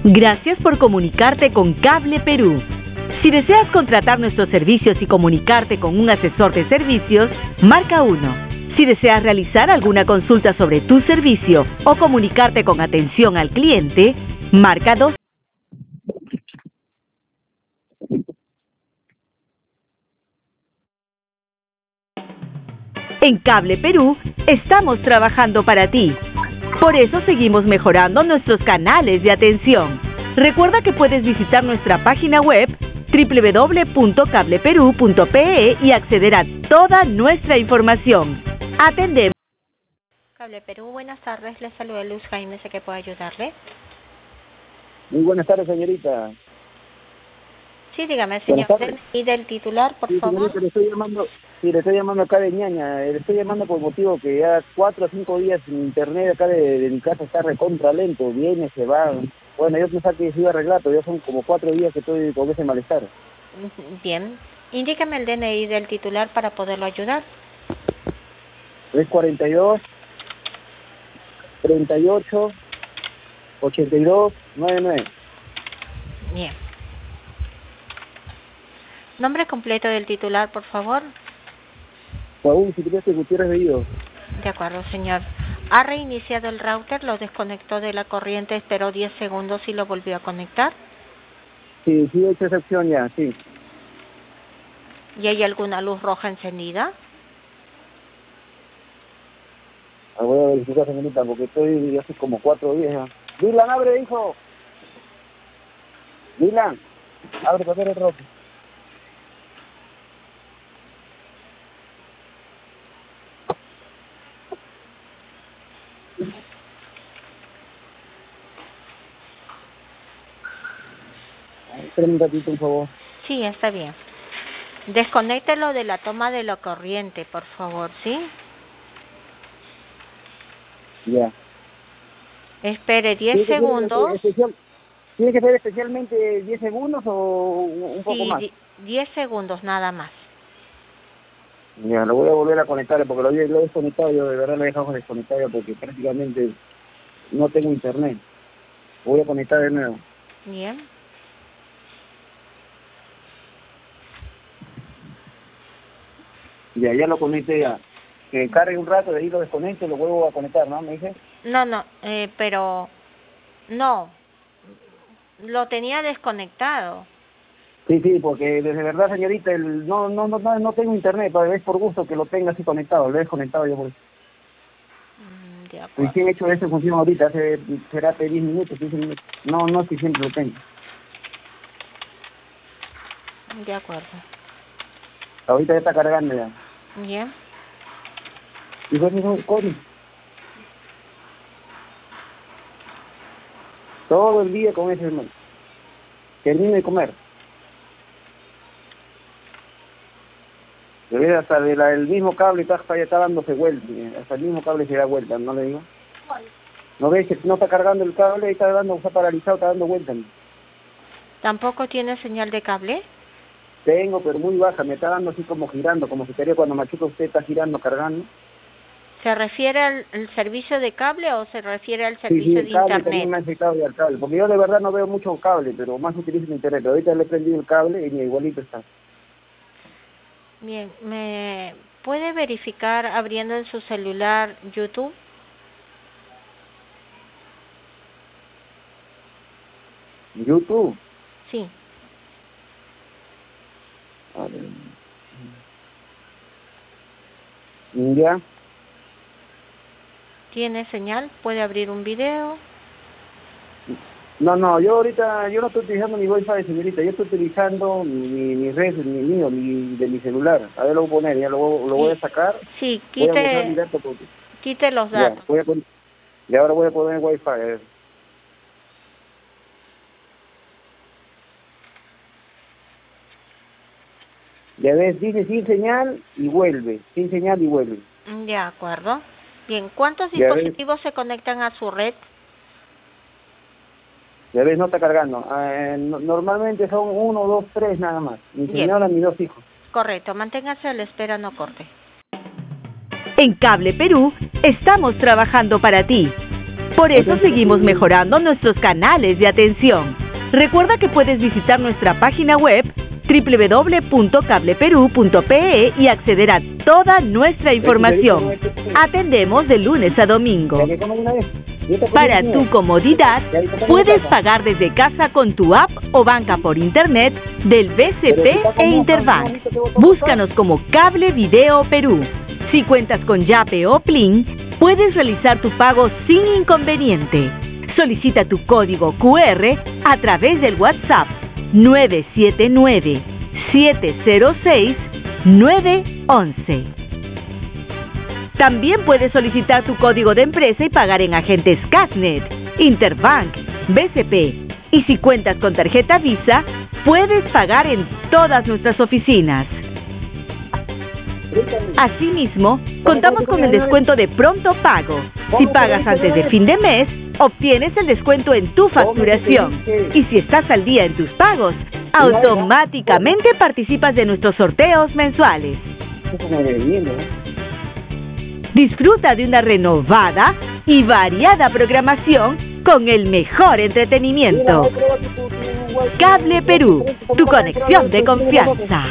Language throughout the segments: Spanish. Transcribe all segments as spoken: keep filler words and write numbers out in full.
Gracias por comunicarte con Cable Perú. Si deseas contratar nuestros servicios y comunicarte con un asesor de servicios, marca uno. Si deseas realizar alguna consulta sobre tu servicio o comunicarte con atención al cliente, marca dos. En Cable Perú estamos trabajando para ti. Por eso seguimos mejorando nuestros canales de atención. Recuerda que puedes visitar nuestra página web doble u doble u doble u punto cable perú punto pe e y acceder a toda nuestra información. Atendemos. Cable Perú, buenas tardes. Le saluda Luz Jaime, ¿sé que puedo ayudarle? Muy buenas tardes, señorita. Sí, dígame, señor. ¿Y del titular, por sí, favor? Señorita, le estoy llamando, sí, le estoy llamando acá de Ñaña. Le estoy llamando por motivo que ya cuatro o cinco días en internet acá de, de mi casa está recontra lento. Viene, se va. Bueno, yo pensaba que se iba a arreglar, pero ya son como cuatro días que estoy con ese malestar. Bien. Indícame el D N I del titular para poderlo ayudar. Es cuarenta y dos, treinta y ocho, ochenta y dos, noventa y nueve. Bien. Nombre completo del titular, por favor. Raúl Silvestre Gutiérrez Bellido. De acuerdo, señor. ¿Ha reiniciado el router? ¿Lo desconectó de la corriente, esperó diez segundos y lo volvió a conectar? Sí, sí, he hecho esa opción ya, sí. ¿Y hay alguna luz roja encendida? Ah, voy a verificar, señorita, porque estoy hace como cuatro días ya. Dylan, abre, hijo. Dylan, abre papel de ropa. Esperen un ratito, por favor. Sí, está bien. Desconéctelo de la toma de la corriente, por favor, ¿sí? Ya. Espere diez segundos. Especial, ¿Tiene que ser especialmente diez segundos o un poco sí, más? diez segundos nada más. Ya, lo voy a volver a conectar porque lo, había- lo he desconectado yo, de verdad lo he dejado desconectado porque prácticamente no tengo internet. Lo voy a conectar de nuevo. Bien. Ya, ya lo conecté ya. Que cargue un rato, de ahí lo desconecto y lo vuelvo a conectar, ¿no? ¿Me dice? No, no, eh, pero no, lo tenía desconectado. Sí, sí, porque de verdad, señorita, el, no, no, no, no no tengo internet, pero es por gusto que lo tenga así conectado, lo he desconectado yo por eso. Mm, de Y acuerdo. sí he hecho esa función ahorita, hace, será hace diez minutos, quince minutos. No, no, si siempre lo tengo. De acuerdo. Ahorita ya está cargando ya. Bien. ¿Y vos no comes? Todo el día con ese hermano. Termino de comer. De ver hasta de la, el mismo cable está, está, ya está dándose vuelta. Hasta el mismo cable se da vuelta, ¿no le digo? ¿No ves que no está cargando el cable y está dando, está paralizado, está dando vueltas? ¿Tampoco tiene señal de cable? Tengo, pero muy baja, me está dando así como girando, como si quería cuando machuca usted está girando, cargando. ¿Se refiere al, al servicio de cable o se refiere al Sí, servicio sí, el de cable internet? también me hace cable al cable, porque yo de verdad no veo mucho cable, pero más utilizo el internet. Pero ahorita le he prendido el cable y igualito está. Bien, ¿me puede verificar abriendo en su celular YouTube? YouTube. Sí. A ver. Ya. ¿Tiene señal? ¿Puede abrir un video? No, no, yo ahorita, yo no estoy utilizando mi Wi-Fi, señorita, yo estoy utilizando mi, mi, mi red, mi mío, mi, de mi celular. A ver, lo voy a poner, ya lo, voy- lo voy a sacar. Sí, Voy a borrar mi quite, dato porque... quite los Ya, datos. voy a poner... Y ahora voy a poner Wi-Fi, a ver. Ya ves, dice sin señal y vuelve, sin señal y vuelve. De acuerdo. Bien, ¿cuántos Ya ves, dispositivos se conectan a su red? ya ves, no está cargando. Eh, no- normalmente son uno, dos, tres nada más. Mi Bien. señora, mis dos hijos. Correcto, manténgase a la espera, no corte. En Cable Perú estamos trabajando para ti. Por eso seguimos mejorando nuestros canales de atención. Recuerda que puedes visitar nuestra página web doble u doble u doble u punto cable perú punto pe e y acceder a toda nuestra información. Atendemos de lunes a domingo. Para tu comodidad, puedes pagar desde casa con tu app o banca por internet del B C P e Interbank. Búscanos como Cable Video Perú. Si cuentas con Yape o Plin, puedes realizar tu pago sin inconveniente. Solicita tu código Q R a través del WhatsApp nueve siete nueve, siete cero seis, nueve once. También puedes solicitar tu código de empresa y pagar en agentes Casnet, Interbank, B C P. Y si cuentas con tarjeta Visa, puedes pagar en todas nuestras oficinas. Asimismo, contamos con el descuento de pronto pago. Si pagas antes de fin de mes, obtienes el descuento en tu facturación. Y si estás al día en tus pagos, automáticamente participas de nuestros sorteos mensuales. Disfruta de una renovada y variada programación con el mejor entretenimiento. Cable Perú, tu conexión de confianza.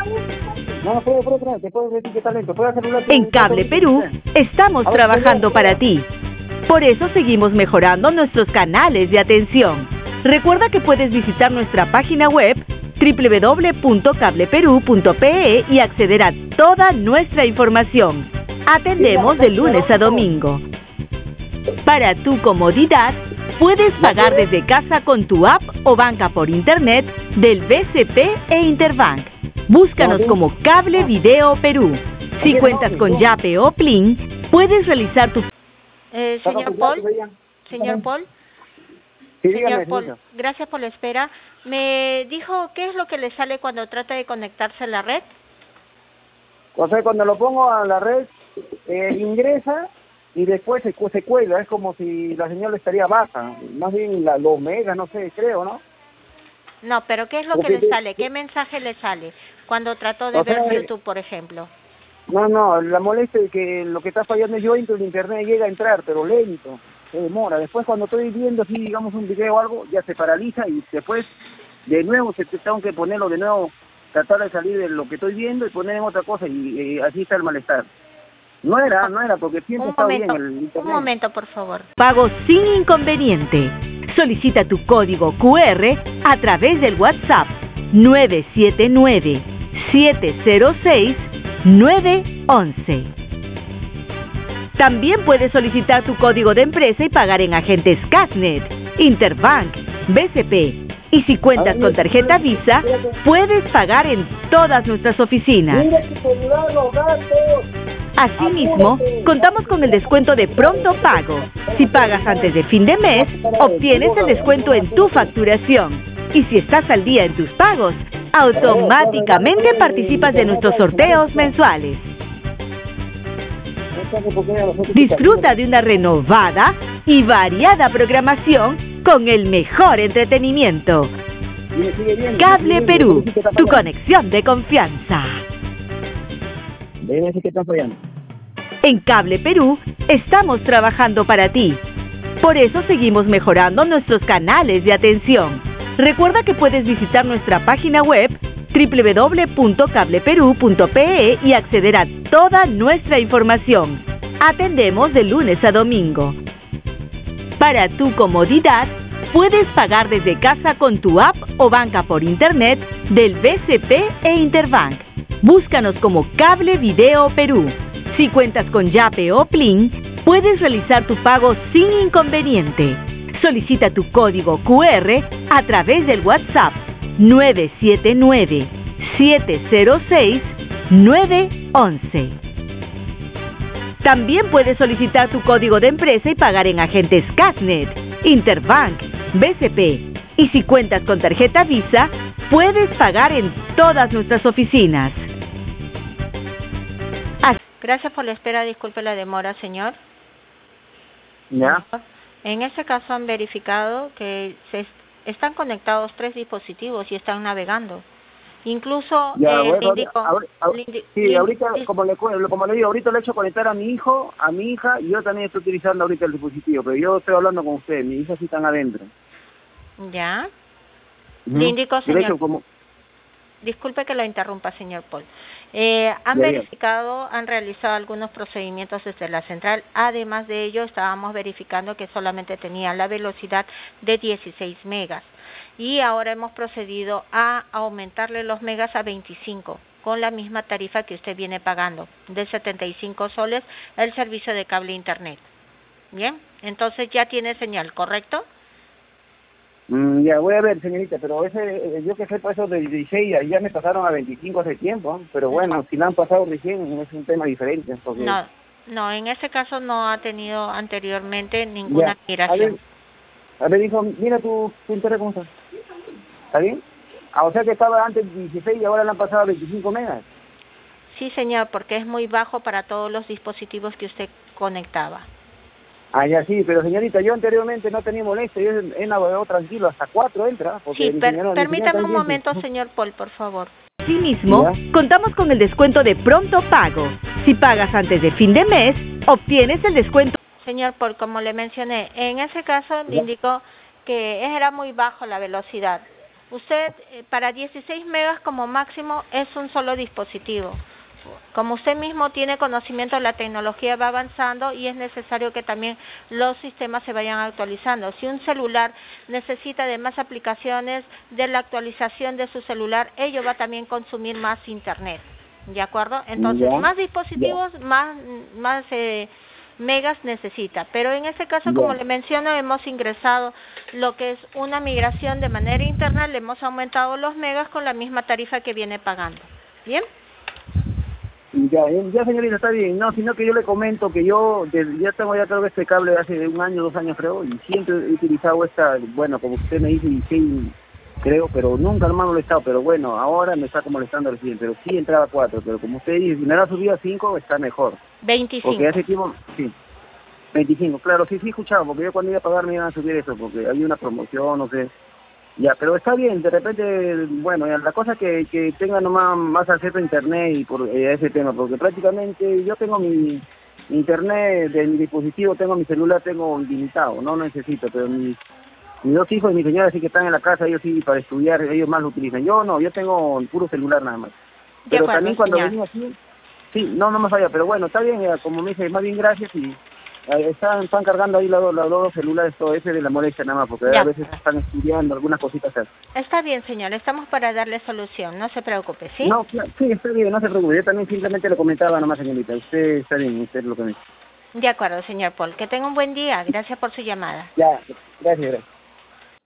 En Cable Perú estamos trabajando para ti. Por eso seguimos mejorando nuestros canales de atención. Recuerda que puedes visitar nuestra página web doble u doble u doble u punto cable perú punto pe e y acceder a toda nuestra información. Atendemos de lunes a domingo. Para tu comodidad, puedes pagar desde casa con tu app o banca por internet del B C P e Interbank. Búscanos como Cable Video Perú. Si cuentas con Yape o Plin, puedes realizar tu... Eh, señor Paul, señor Paul, Sí, señor dígame, Paul, señor. gracias por la espera. Me dijo qué es lo que le sale cuando trata de conectarse a la red. O sea, cuando lo pongo a la red, eh, ingresa y después se, cu- se cuelga. Es como si la señal estaría baja. Más bien la, los megas, no sé, creo, ¿no? No, pero ¿qué es lo que Porque- le sale? ¿Qué mensaje le sale cuando trató de O sea, ver eh, YouTube, por ejemplo? No, no, la molestia es que lo que está fallando es yo entro en internet, llega a entrar, pero lento, se demora. Después cuando estoy viendo así, digamos, un video o algo, ya se paraliza y después de nuevo se te tengo que ponerlo de nuevo, tratar de salir de lo que estoy viendo y poner en otra cosa y eh, así está el malestar. No era, no era, porque siempre Un está bien momento, el un internet. momento, por favor. Pago sin inconveniente. Solicita tu código Q R a través del WhatsApp nueve siete nueve, siete cero seis, nueve once. También puedes solicitar tu código de empresa y pagar en agentes Casnet, Interbank, B C P. Y si cuentas con tarjeta Visa, puedes pagar en todas nuestras oficinas. Asimismo, contamos con el descuento de pronto pago. Si pagas antes de fin de mes, obtienes el descuento en tu facturación. Y si estás al día en tus pagos, automáticamente participas de nuestros sorteos mensuales. Disfruta de una renovada y variada programación con el mejor entretenimiento. Cable Perú, tu conexión de confianza. Debe decir que está fallando. En Cable Perú estamos trabajando para ti. Por eso seguimos mejorando nuestros canales de atención. Recuerda que puedes visitar nuestra página web doble u doble u doble u punto cable perú punto pe e y acceder a toda nuestra información. Atendemos de lunes a domingo. Para tu comodidad, puedes pagar desde casa con tu app o banca por internet del B C P e Interbank. Búscanos como Cable Video Perú. Si cuentas con Yape o Plin, puedes realizar tu pago sin inconveniente. Solicita tu código Q R a través del WhatsApp nueve siete nueve, siete cero seis, nueve once. También puedes solicitar tu código de empresa y pagar en agentes Casnet, Interbank, B C P. Y si cuentas con tarjeta Visa, puedes pagar en todas nuestras oficinas. As- Gracias por la espera, disculpe la demora, señor. ¿Ya? En este caso han verificado que se est- están conectados tres dispositivos y están navegando. Incluso, Ya, eh, bueno, le indico, ahora- ahora- le indi- sí, le- ahorita, le- como le, cu- como le digo, ahorita le he hecho conectar a mi hijo, a mi hija, y yo también estoy utilizando ahorita el dispositivo, pero yo estoy hablando con usted, mis hijas sí están adentro. ya, Ujú. le indico, Yo le he señor. hecho como... Disculpe que lo interrumpa, señor Paul. Eh, han Ya, ya. verificado, han realizado algunos procedimientos desde la central. Además de ello, estábamos verificando que solamente tenía la velocidad de dieciséis megas. Y ahora hemos procedido a aumentarle los megas a veinticinco, con la misma tarifa que usted viene pagando, de setenta y cinco soles, el servicio de cable internet. Bien, entonces ya tiene señal, ¿correcto? Mm, ya, voy a ver, señorita, pero ese, eh, yo que sepa eso de dieciséis, ya, ya me pasaron a veinticinco hace tiempo, ¿eh? Pero bueno, si la han pasado recién, es un tema diferente. Porque... No, no, en ese caso no ha tenido anteriormente ninguna Ya, a migración. ver, a ver, hijo, mira tu, tu internet, ¿cómo está? ¿Está bien? Ah, o sea que estaba antes dieciséis y ahora le han pasado a veinticinco megas. Sí, señor, porque es muy bajo para todos los dispositivos que usted conectaba. Ah, ya sí, pero señorita, yo anteriormente no tenía molestia, yo he navegado tranquilo, hasta cuatro entra. Porque Sí, mi per señora- mi permítame señora un también momento, dice- señor Paul, por favor. Asimismo, ¿Ya? contamos con el descuento de pronto pago. Si pagas antes de fin de mes, obtienes el descuento. Señor Paul, como le mencioné, en ese caso le Ya. indicó que era muy bajo la velocidad. Usted, eh, para dieciséis megas como máximo, es un solo dispositivo. Como usted mismo tiene conocimiento, la tecnología va avanzando y es necesario que también los sistemas se vayan actualizando. Si un celular necesita de más aplicaciones, de la actualización de su celular, ello va a también consumir más internet. ¿De acuerdo? Entonces, Ya. más dispositivos, más, más eh, megas necesita. Pero en este caso, Ya. como le menciono, hemos ingresado lo que es una migración de manera interna, le hemos aumentado los megas con la misma tarifa que viene pagando. ¿Bien? Ya, eh, ya señorita, está bien. No, sino que yo le comento que yo desde- ya tengo ya creo que este cable hace un año, dos años creo, y siempre he utilizado esta, bueno, como usted me dice, dieciséis creo, pero nunca me ha molestado, pero bueno, ahora me está molestando recién, pero sí entraba a cuatro, pero como usted dice, si me la ha subido a cinco, está mejor. veinticinco. Porque hace tiempo, sí, veinticinco, claro, sí, sí he escuchado, porque yo cuando iba a pagar me iban a subir eso, porque había una promoción, no sé. Ya, pero está bien, de repente, bueno, ya, la cosa que, que tenga nomás más acceso a internet y por eh, ese tema, porque prácticamente yo tengo mi, mi internet de mi dispositivo, tengo mi celular, tengo ilimitado, no necesito, pero mis, mis dos hijos y mi señora sí que están en la casa, ellos sí para estudiar, ellos más lo utilizan. Yo no, yo tengo el puro celular nada más. De Pero acuerdo, también cuando señor. venía aquí, sí, no, no me falla, pero bueno, está bien, ya, como me dice, más bien gracias y eh, están, están cargando ahí los, los dos celulares, todo ese de la molestia nada más, porque De a veces acuerdo. están estudiando algunas cositas así. Está bien, señor, estamos para darle solución, no se preocupe, ¿sí? No, cla- sí, está bien, no se preocupe, yo también simplemente le comentaba nomás, señorita, usted está bien, usted es lo que me dice. De acuerdo, señor Paul. Que tenga un buen día. Gracias por su llamada. Ya, gracias, gracias.